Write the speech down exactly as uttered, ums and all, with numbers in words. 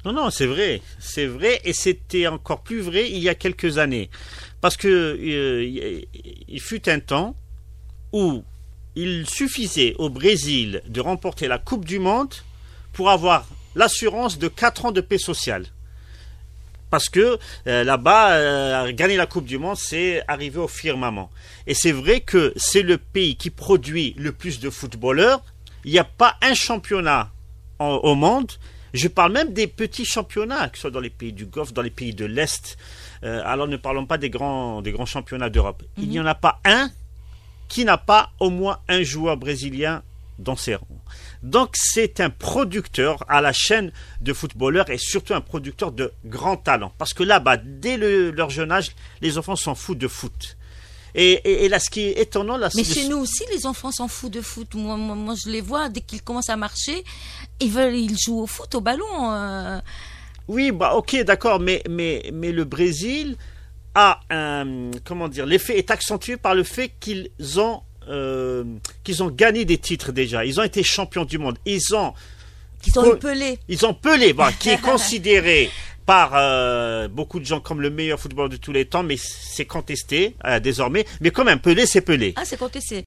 Non, non, c'est vrai, c'est vrai, et c'était encore plus vrai il y a quelques années, parce que euh, il fut un temps où il suffisait au Brésil de remporter la Coupe du Monde pour avoir l'assurance de quatre ans de paix sociale. Parce que euh, là-bas, euh, gagner la Coupe du Monde, c'est arriver au firmament. Et c'est vrai que c'est le pays qui produit le plus de footballeurs. Il n'y a pas un championnat en, au monde. Je parle même des petits championnats, que ce soit dans les pays du Golfe, dans les pays de l'Est. Euh, alors ne parlons pas des grands, des grands championnats d'Europe. Mm-hmm. Il n'y en a pas un qui n'a pas au moins un joueur brésilien dans ses rangs. Donc c'est un producteur à la chaîne de footballeurs et surtout un producteur de grands talents. Parce que là-bas, dès le, leur jeune âge, les enfants s'en foutent de foot. Et, et, et là, ce qui est étonnant... Là, mais c'est chez de... nous aussi, les enfants s'en foutent de foot. Moi, moi, moi je les vois, dès qu'ils commencent à marcher, ils, veulent, ils jouent au foot, au ballon. Euh... Oui, bah ok, d'accord, mais, mais, mais le Brésil a un... Comment dire, l'effet est accentué par le fait qu'ils ont... Euh, qu'ils ont gagné des titres déjà. Ils ont été champions du monde. Ils ont... Ils ont eu Pelé. Ils ont Pelé, bon, qui est considéré par euh, beaucoup de gens comme le meilleur footballeur de tous les temps, mais c'est contesté euh, désormais. Mais quand même, Pelé, c'est Pelé. Ah, c'est contesté.